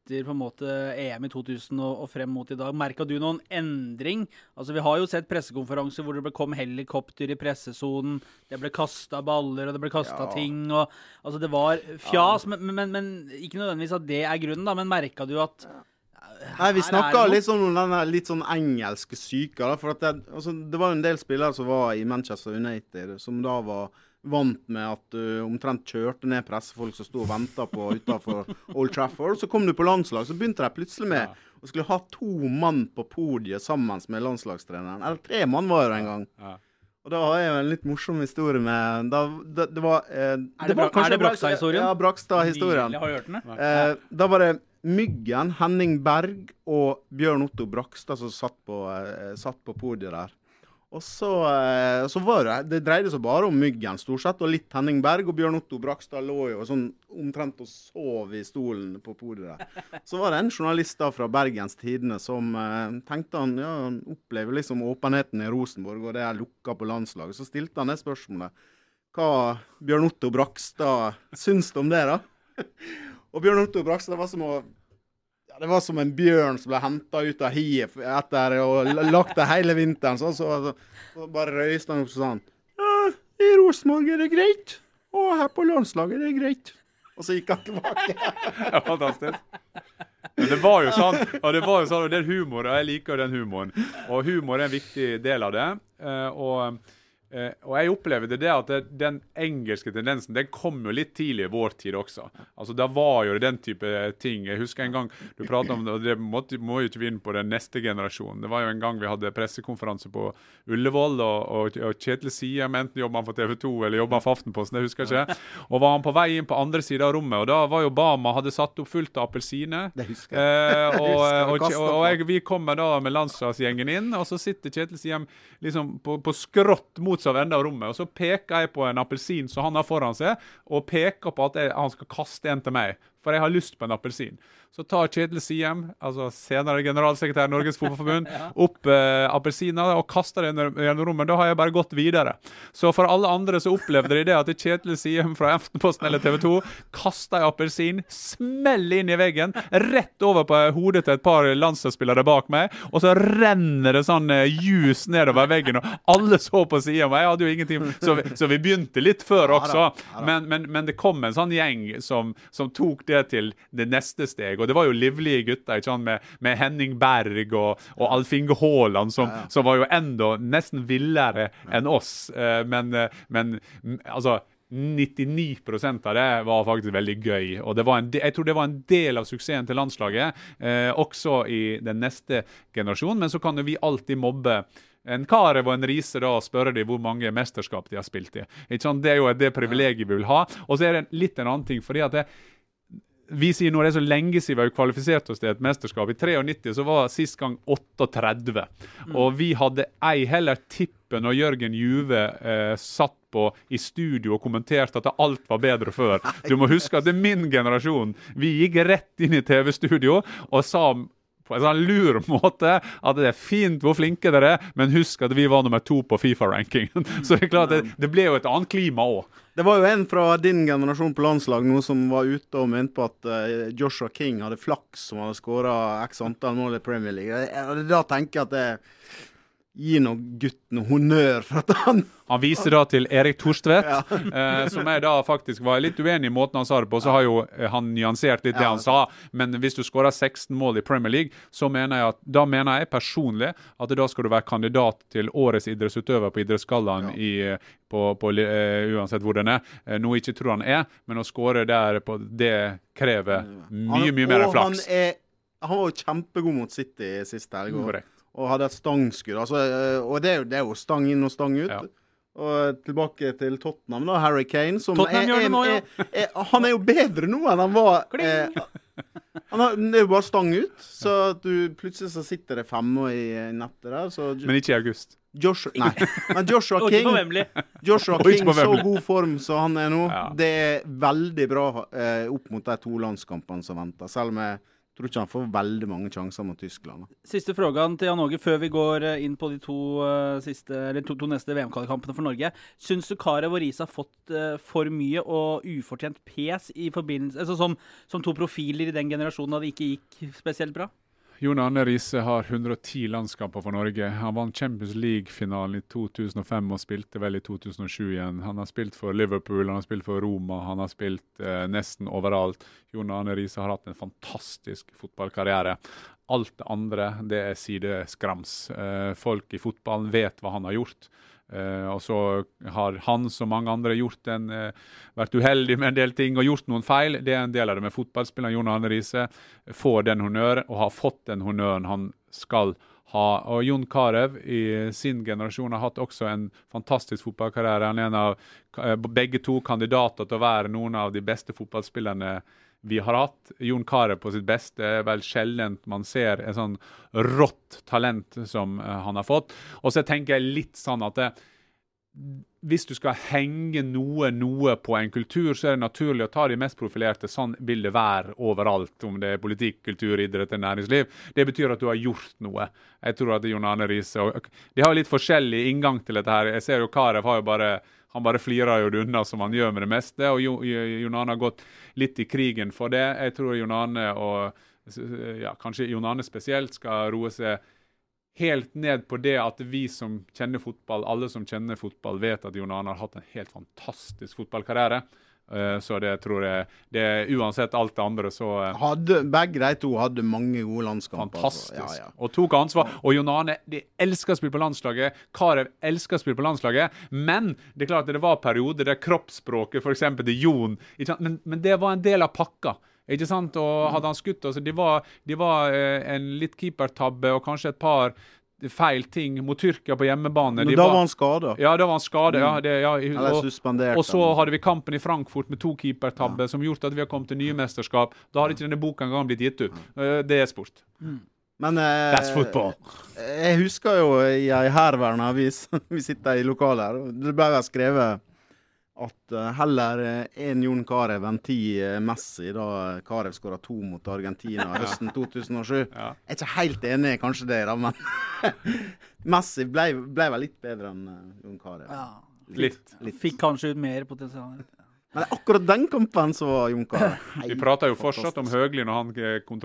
etter på en måte EM i 2000 og frem mot i dag. Merket du noen endring? Altså, vi har jo sett pressekonferanser hvor det kom helikopter i pressesonen, det ble kastet baller, og det ble kastet ting, og altså, det var fjas, men ikke nødvendigvis at det grunnen da, men merket du at Nei, vi snakket litt sånn om denne litt sånn engelske syke, da, for at det var en del spillere som var i Manchester United, som da var vant med at du omtrent kjørte ned pressefolk som stod og ventet på utenfor Old Trafford. Så kom du på landslag, så begynte de plutselig med å skulle ha 2 mann på podiet sammen med landslagstreneren. Eller 3 mann var det en gang. Og da har jeg jo en litt morsom historie med det var det Brakstad-historien? Ja, Brakstad-historien. Har du hørt den? Da var det Myggen, Henning Berg og Bjørn Otto Brakstad som satt på podiet der. Og så var det dreide seg bare om Myggen stort sett, og litt Henning Berg, og Bjørn Otto Brakstad lå jo sånn omtrent og sov i stolen på podiet der. Så var det en journalist da fra Bergens Tidende som tenkte han opplever liksom åpenheten i Rosenborg, og det lukket på landslaget. Så stilte han det spørsmålet, hva Bjørn Otto Brakstad syns om det da? Og Bjørn Otto Brakstad, det var som en bjørn som ble hentet ut av hiet etter og lagt det hele vinteren. Så bare røyste han opp sånn. I Rosenborg det greit, og her på landslaget det greit. Og så gikk han tilbake. Ja, fantastisk. Men det var jo sånn, og det humor, og jeg liker den humoren. Og humor en viktig del av det. Og jeg opplever det at den engelske tendensen, den kom jo litt tidlig i vår tid også. Altså, da var jo den type ting. Jeg husker en gang du pratet om det, og det må jo ikke vi inn på den neste generasjonen. Det var jo en gang vi hadde pressekonferanse på Ullevål, og Kjetil Siem, enten jobber han for TV 2 eller jobber han for Aftenposten, jeg husker ikke. Og var han på vei inn på andre siden av rommet, og da var jo Bama hadde satt opp fullt av appelsiner. Det husker jeg. Og vi kommer da med landslagsgjengen inn, og så sitter Kjetil Siem liksom på skrått mot av enda av rommet, og så peker jeg på en appelsin som han har foran seg, og peker på at han skal kaste en til meg, for jeg har lyst på en appelsin. Så tar Kjetil Siem, altså senere generalsekretær i Norges Fotballforbund, opp appelsiner og kaster den gjennom rommet. Da har jeg bare gått videre. Så for alle andre så opplevde de det at Kjetil Siem fra Aftenposten eller TV 2 kastet en appelsin, smeller inn i veggen, rett over på hodet til et par landslagsspillere bak meg, og så renner det sånn juice nedover veggen, og alle så på siden, og jeg hadde jo ingenting, så vi begynte litt før også, men det kom en sånn gjeng som tok det til det neste steg, og det var jo livlige gutter, ikke sant, med Henning Berg og Alf Inge Haaland, som var jo enda nesten villere enn oss, men altså 99% av det var faktisk veldig gøy, og jeg tror det var en del av suksessen til landslaget, også i den neste generasjonen, men så kan jo vi alltid mobbe en Karev og en Riise da, og spørre de hvor mange mesterskap de har spilt i. Ikke sant? Det er jo det privilegiet vi vil ha, og så er det litt en annen ting, fordi at vi sier nå det er så lenge siden vi har kvalifisert oss til et mesterskap. I 93 så var sist gang 38. Og vi hadde ei heller tippen når Jørgen Juve satt i studio og kommenterte at alt var bedre før. Du må huske at det er min generasjon. Vi gikk rett inn i TV-studio og sa på en sånn lur måte at det er fint hvor flinke dere er, men husk at vi var nummer 2 på FIFA-rankingen. Så det er klart at det ble jo et annet klima også. Det var jo en fra din generasjon på landslag nå som var ute og mente på at Joshua King hadde flaks som hadde skåret x antall mål i Premier League. Da tenker jeg at det gir noen gutten honnør for at han viser da til Erik Torstvedt, som jeg da faktisk var litt uenig i måten han sa det på, så har jo han nyansert litt det han sa, men hvis du skårer 16 mål i Premier League, så mener jeg personlig at da skal du være kandidat til årets idrettsutøver på idrettsgallaen uansett hvor den er. Noe ikke tror han men å skåre der på det krever mye mer enn flaks. Han var jo kjempegod mot City sist helg. Korrekt. Og hadde et stangskudd. Altså, og det er jo stang inn og stang ut. Ja. Og tilbake til Tottenham da, Harry Kane, som han er jo bedre nå enn han var. Det er jo bare stang ut, så du plutselig så sitter det 5 i nettet der. Så, men ikke i august. Joshua King så god form som han er nå. Det er veldig bra opp mot de 2 landskampene som venter, selv med tror ikke han får veldig mange sjanser mot Tyskland. Siste frågan til Jan Åge før vi går inn på de to neste VM-kvalkampene for Norge. Syns du Karev og Riise har fått for mye og ufortjent pes i forbindelse, altså som to profiler i den generasjonen da det ikke gikk spesielt bra? Jon Arne Riise har 110 landskamper for Norge. Han vant Champions League-finalen i 2005 og spilte vel i 2007 igjen. Han har spilt for Liverpool, han har spilt for Roma, han har spilt nesten overalt. Jon Arne Riise har hatt en fantastisk fotballkarriere. Alt det andre, det er sideskrams. Folk i fotballen vet hva han har gjort. Og så har han som mange andre vært uheldig med en del ting og gjort noen feil. Det er en del av det med fotballspilleren Jon Arne Riise. Får den honnøren og har fått den honnøren han skal ha. Og Jon Carew i sin generasjon har hatt også en fantastisk fotballkarriere. Han er en av begge to kandidater til å være noen av de beste fotballspillerne vi har hatt. Jon Carew på sitt beste er vel sjeldent man ser en sånn rått talent som han har fått. Og så tenker jeg litt sånn at hvis du skal henge noe på en kultur, så er det naturlig å ta de mest profilerte. Sånn vil det være overalt, om det er politikk, kultur, idrett eller næringsliv. Det betyr at du har gjort noe. Jeg tror at Jon Arne Riise de har litt forskjellig inngang til dette her. Jeg ser jo Carew har jo han bare flirer jo det unna som han gjør med det meste, og Jon Arne har gått litt i krigen for det. Jeg tror Jon Arne kanskje Jon Arne spesielt skal roe seg helt ned på det at vi som kjenner fotball, alle som kjenner fotball vet at Jon Arne har hatt en helt fantastisk fotballkarriere. Så det tror jeg, uansett alt det andre, så begge de to hadde mange gode landskamper. Fantastisk. Og tok ansvar. Og Jon Arne, de elsker å spille på landslaget. Karev elsker å spille på landslaget. Men det er klart at det var perioder der kroppsspråket, for eksempel til Jon, men det var en del av pakka. Ikke sant? Og hadde han skutt, altså, de var en litt keepertabbe og kanskje et par feil ting mot Tyrkia på hjemmebane. Men da var han skadet. Ja, da var han skadet, Eller suspendert. Og så hadde vi kampen i Frankfurt med 2 keepertabber som gjort at vi har kommet til nye mesterskap. Da hadde ikke denne boka engang blitt gitt ut. Det er sport. Men that's football. Jeg husker jo i en herværende avis, vi sitter i lokalet her, det ble vel skrevet at heller en Jon Carew enn 10 Messi, da Carew skåret 2 mot Argentina høsten 2007. Jeg er ikke helt enig kanskje det da, men Messi ble vel litt bedre enn Jon Carew. Ja, litt. Fikk kanskje ut mer potensial. Men akkurat den kampen så var Jon Carew. Vi prater jo fortsatt om Høgli når han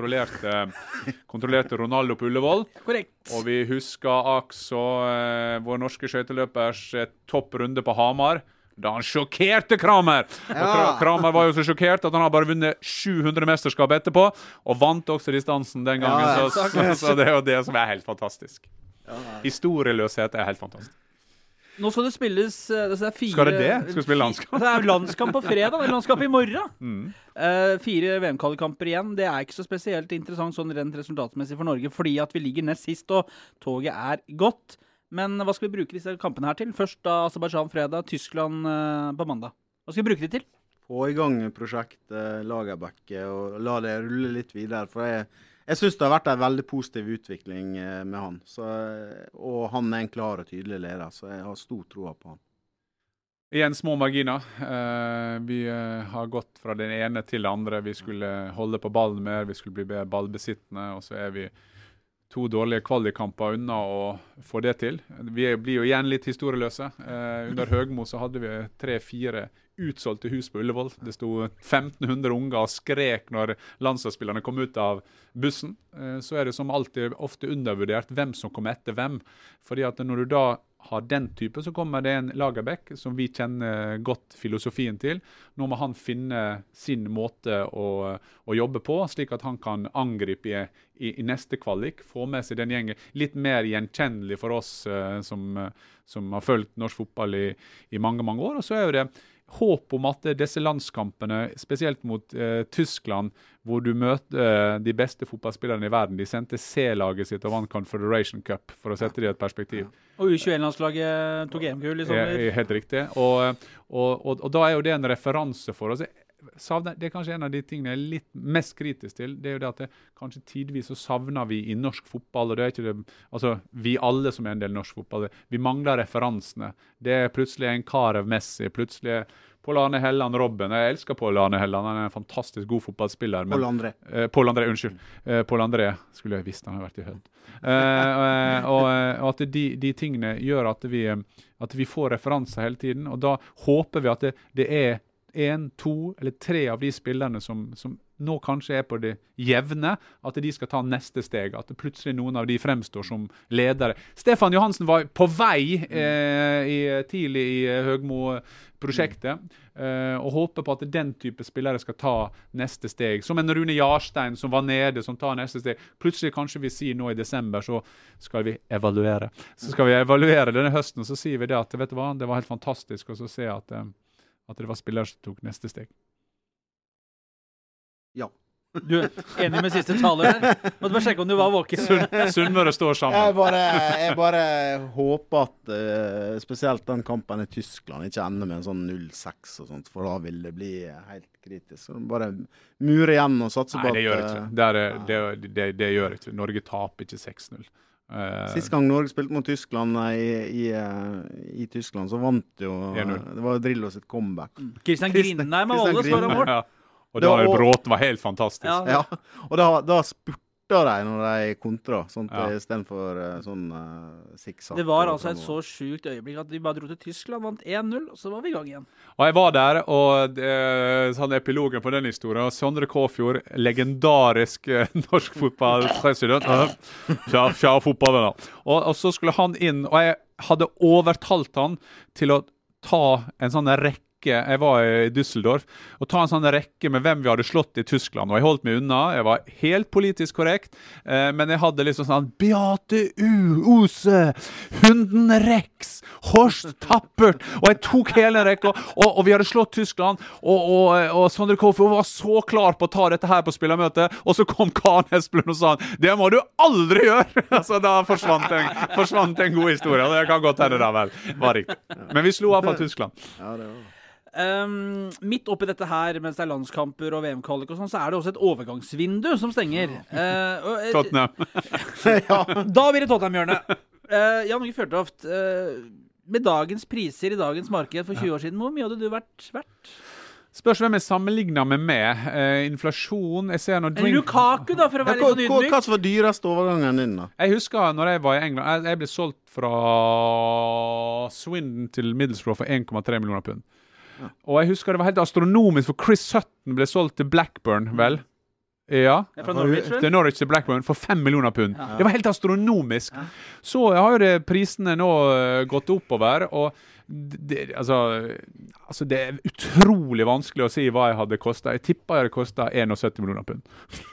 kontrollerte Ronaldo på Ullevål. Korrekt. Og vi husker også vår norske skøyteløpers topprunde på Hamar, da han sjokkerte Kramer. Og Kramer var jo så sjokkert at han har bare vunnet 700 mesterskap etterpå, og vant også distansen den gangen. Så det er jo det som er helt fantastisk. Historieløshet er helt fantastisk. Nå skal det spilles det er 4, Skal det? Skal vi spille landskamp? Det er landskamp på fredag, det er landskamp i morgen. 4 VM-kvalkamper igjen. Det er ikke så spesielt interessant sånn rent resultatmessig for Norge, fordi at vi ligger nest sist, og toget er godt. Men hva skal vi bruke disse kampene her til? Først da Aserbajdsjan fredag, Tyskland på mandag. Hva skal vi bruke det til? Få i gang prosjektet Lagerbäck og la det rulle litt videre. For jeg synes det har vært en veldig positiv utvikling med han. Og han er en klar og tydelig leder, så jeg har stor tro på han. Igjen små marginer. Vi har gått fra den ene til det andre. Vi skulle holde på ballen mer, vi skulle bli bedre ballbesittende, og så er vi 2 dårlige kvalikkamper unna å få det til. Vi blir jo igjen litt historieløse. Under Høgmo så hadde vi 3-4 utsolgte hus på Ullevål. Det sto 1500 unger og skrek når landslagsspillerne kom ut av bussen. Så er det som alltid ofte undervurdert hvem som kommer etter hvem. Fordi at når du da har den type, så kommer det en Lagerbäck som vi kjenner godt filosofien til. Nå må han finne sin måte å jobbe på, slik at han kan angripe i neste kvalik, få med seg den gjengen. Litt mer gjenkjennelig for oss som har fulgt norsk fotball i mange, mange år. Og så er jo det håp om at disse landskampene, spesielt mot Tyskland, hvor du møter de beste fotballspillerne i verden, de sendte C-laget sitt og vant Confederation Cup, for å sette det i et perspektiv. Og U21-landslaget tok EM-gull i sommer. Helt riktig. Og da er jo det en referanse for oss. Det er kanskje en av de tingene jeg er litt mest kritisk til. Det er jo det at kanskje tidvis så savner vi i norsk fotball, og det er ikke det, altså vi alle som er en del norsk fotball, vi mangler referansene. Det er plutselig en Carew Messi, plutselig Pål Arne Helland, Robben. Jeg elsker Pål Arne Helland. Han er en fantastisk god fotballspiller. Pål André. Pål André, unnskyld. Pål André skulle jeg visst han har vært i Hødd. Og at de tingene gjør at vi får referanser hele tiden, og da håper vi at det er 1, 2 eller 3 av de spillerne som nå kanskje er på det jevne, at de skal ta neste steg, at plutselig noen av de fremstår som ledere. Stefan Johansen var på vei tidlig i Høgmo-prosjektet, og håper på at den type spillere skal ta neste steg. Som en Rune Jarstein som var nede, som tar neste steg. Plutselig kanskje vi sier nå i desember, så skal vi evaluere. Så skal vi evaluere denne høsten, og så sier vi det at, vet du hva, det var helt fantastisk, og så se at det var spillere som tok neste steg. Ja. Du er enig med siste taler der? Måtte bare sjekke om du var våken. Sunnmøre står sammen. Jeg bare håper at spesielt den kampen i Tyskland ikke ender med en sånn 0-6 og sånt, for da vil det bli helt kritisk. Så bare mure igjen og satse på at... Nei, det gjør ikke. Det gjør ikke. Norge taper ikke 6-0. Sist gang Norge spilte mot Tyskland i Tyskland, så vant jo... Det var Drillo sitt comeback. Christian Grindheim av alle skåret mål. Ja. Og Daniel Bråten var helt fantastisk. Ja. Og da spurte de når de kontra, sånn i stedet for sånn sikksakk. Det var altså et så sjukt øyeblikk at de bare dro til Tyskland, vant 1-0, og så var vi i gang igjen. Og jeg var der, og sånn epilogen på den historien, Sondre Kåfjord, legendarisk norsk fotballpresident, kjære fotballvenner. Og så skulle han inn, og jeg hadde overtalt han til å ta en sånn rekke. Jeg var i Düsseldorf, og ta en sånn rekke med hvem vi hadde slått i Tyskland, og jeg holdt meg unna, jeg var helt politisk korrekt, men jeg hadde liksom sånn Beate Ose, Hunden Rex, Horst Tappert, og jeg tok hele rekka, og vi hadde slått Tyskland, og Sondre Kåfjord var så klar på å ta dette her på spillermøtet, og så kom Karen Esplund og sa det må du aldri gjøre! Så da forsvant en god historie, og det kan godt hende det vel var riktig. Men vi slo av fra Tyskland. Ja, det var... Midt oppi dette her, mens det er landskamper og VM-kvalik og sånn, så er det også et overgangsvindu som stenger. Tottenham. Da blir det Tottenham-hjørnet. Jan Åge Fjørtoft, med dagens priser i dagens marked for 20 år siden, hvor mye hadde du vært verdt? Spørs hvem jeg sammenligner med inflasjon, jeg ser noe Eller Lukaku da, for å være litt sånn ydmyk. Hva var dyreste overgangen din da? Jeg husker når jeg var i England, jeg ble solgt fra Swindon til Middlesbrough for 1,3 millioner pund. Og jeg husker det var helt astronomisk, for Chris Sutton ble solgt til Blackburn, vel? Ja. Fra Norwich, vel? Til Norwich til Blackburn for 5 millioner pund. Ja. Det var helt astronomisk. Ja. Så har jo prisene nå gått oppover, og det er utrolig vanskelig å si hva jeg hadde kostet. Jeg tipper jeg hadde kostet 71 millioner pund.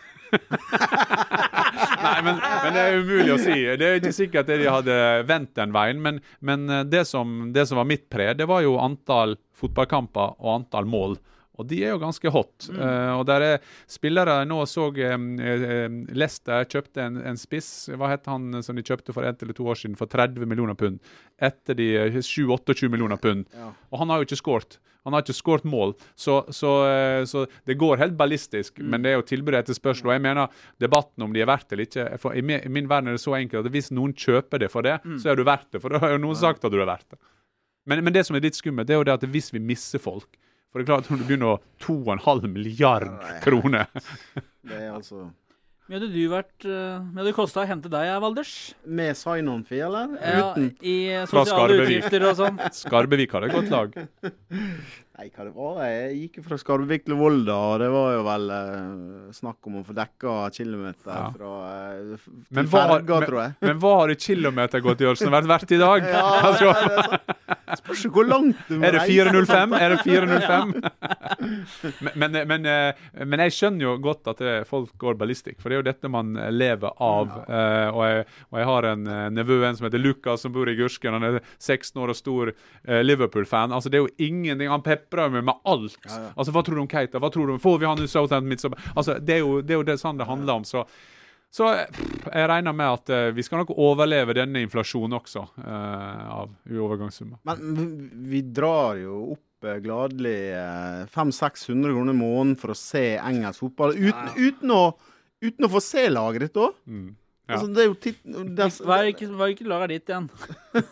Nei, men det er umulig å si. Det er ikke sikkert at de hadde vendt den veien, men det som var mitt pre, det var jo antall fotballkamper og antall mål. Og de er jo ganske hot. Og der er spillere, nå så Leicester kjøpte en spiss, hva het han som de kjøpte for 1 eller 2 år siden, for 30 millioner pund, etter de 7-28 millioner pund. Ja. Og han har jo ikke skårt. Han har ikke skårt mål, så det går helt ballistisk, men det er jo tilbudet etter spørsmål. Og jeg mener, debatten om de er verdt eller ikke, for i min verden er det så enkelt at hvis noen kjøper det for det, så er du verdt det, for da har jo noen sagt at du er verdt det. Men det som er litt skummelt, det er jo det at hvis vi misser folk, for det er klart at når du begynner å 2,5 milliard kroner. Det er altså... Mye hadde du vært... Mye hadde det kostet å hente deg, Valders? Med sign-on-fee, eller? Ja, i sosiale utgifter og sånn. Skarbevik hadde et godt lag. Nei, hva det var? Jeg gikk fra Skarbevik til Volda, og det var jo vel snakk om å få dekka kilometer fra Ferga, tror jeg. Men hva har det kilometergodtgjørelsen vært verdt i dag? Ja, det er sant. Spørs hvor langt du må reise. Er det 405? Men jeg skjønner jo godt at folk går ballistikk, for det er jo dette man lever av. Og jeg har en nevø som heter Lukas, som bor i Gursken. Han er 16 år og stor Liverpool-fan. Altså, det er jo ingenting. Han peprer med alt. Altså, hva tror du om Keita? Hva tror du om? Får vi han ut Southampton midt? Altså, det er jo det sånn det handler om. Så jeg regner med at vi skal nok overleve denne inflasjonen også av overgangssummer. Men vi drar jo opp gladelig 500-600 kroner i måneden for å se engelsk fotball, uten å få se laget ditt også. Altså, det er jo var ikke laget ditt igjen.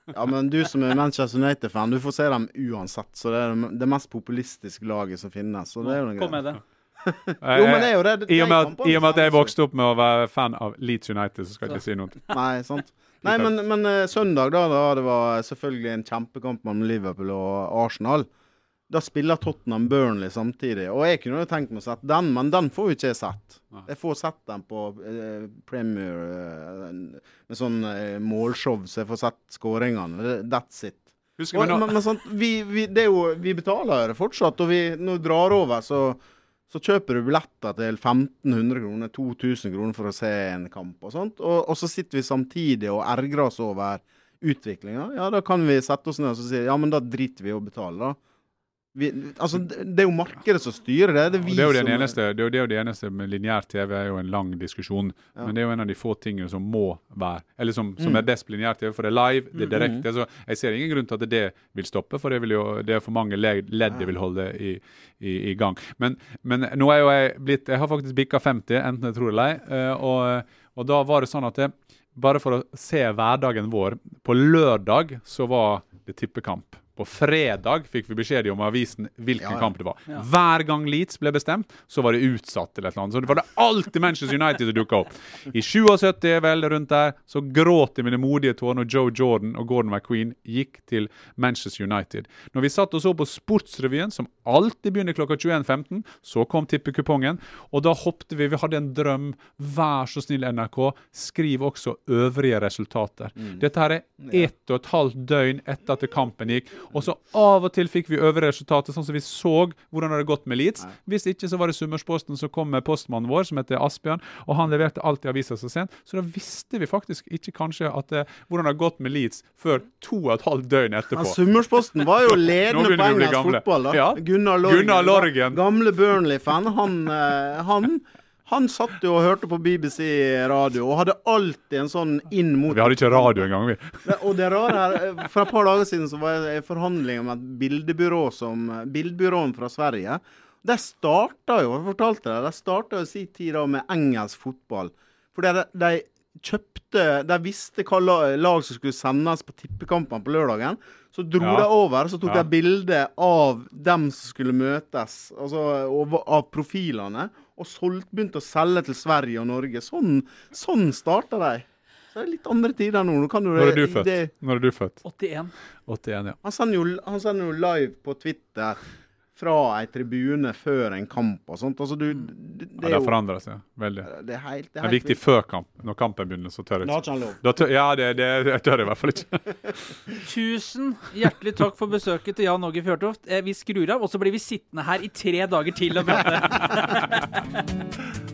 Ja, men du som er Manchester United-fan, du får se dem uansett. Så det er det mest populistiske laget som finnes. Så det er jo noe Kom med det. Jo, men det er jo det. I og med at jeg vokste opp med å være fan av Leeds United, så skal jeg ikke si noe. Nei, sant. Nei, men søndag da det var selvfølgelig en kjempekamp mellom Liverpool og Arsenal. Da spiller Tottenham Burnley samtidig. Og jeg kunne jo tenkt meg å sette den, men den får jo ikke jeg sett. Jeg får sett den på Premier med sånn målshow, så jeg får sett skåringene. That's it. Men sånn, vi betaler det fortsatt, og når vi drar over, så kjøper du billetter til 1500 kroner, 2000 kroner for å se en kamp og sånt. Og så sitter vi samtidig og ergrer oss over utviklingen. Ja, da kan vi sette oss ned og si, ja, men da driter vi å betale da. Altså, det er jo markedet som styrer det. Det er jo det eneste med lineær TV er jo en lang diskusjon. Ja. Men det er jo en av de få tingene som må være, eller som er best på lineær TV, for det er live, det er direkte. Så jeg ser ingen grunn til at det vil stoppe, for det er for mange ledd det vil holde i gang. Men nå er jo jeg har faktisk bikket 50, enten jeg tror eller ei, og da var det sånn at bare for å se hverdagen vår, på lørdag så var det tippekamp. På fredag fikk vi beskjed om avisen hvilken kamp det var. Ja. Hver gang Leeds ble bestemt, så var det utsatt til et eller annet. Så det var det alltid Manchester United som dukket opp. I 77 vel rundt der, så gråt de med det modige tårene, og Joe Jordan og Gordon McQueen gikk til Manchester United. Når vi satt og så på Sportsrevyen, som alltid begynner klokka 21.15, så kom tippekupongen, og da hoppte vi hadde en drøm. Vær så snill NRK, skriv også øvrige resultater. Dette her 1,5 døgn etter at kampen gikk, og så av og til fikk vi øvrige resultater, sånn som vi så hvordan det hadde gått med Leeds. Hvis ikke så var det Summersposten som kom med postmannen vår, som heter Asbjørn, og han leverte alt i avisen så sent. Så da visste vi faktisk ikke kanskje hvordan det hadde gått med Leeds før 2,5 døgn etterpå. Men Summersposten var jo ledende på engelsk fotball da. Ja. Gunnar Lorgen. Gamle Burnley-fan. Han satt jo og hørte på BBC radio, og hadde alltid en sånn inn mot... Vi hadde ikke radio engang, vi. Og det rare her, for et par dager siden så var jeg i forhandlinger med et bildbyråen fra Sverige. Det startet jo, jeg fortalte det startet jo sin tid da med engelsk fotball. For de visste hva lag som skulle sendes på tippekampen på lørdagen. Så dro de over, så tok de bilde av dem som skulle møtes, altså av profilene, og begynte å selge til Sverige og Norge. Sånn startet de. Så det er litt andre tider nå. Når er du født? 81. 81, ja. Han sender jo live på Twitter fra en tribune før en kamp og sånt. Altså, det forandrer seg veldig. Det er viktig før kamp. Når kampen begynner, så tør jeg ikke. Da har ikke han lov. Ja, det tør jeg i hvert fall ikke. Tusen hjertelig takk for besøket til Jan Åge Fjørtoft. Vi skrur av, og så blir vi sittende her i 3 dager til og prate.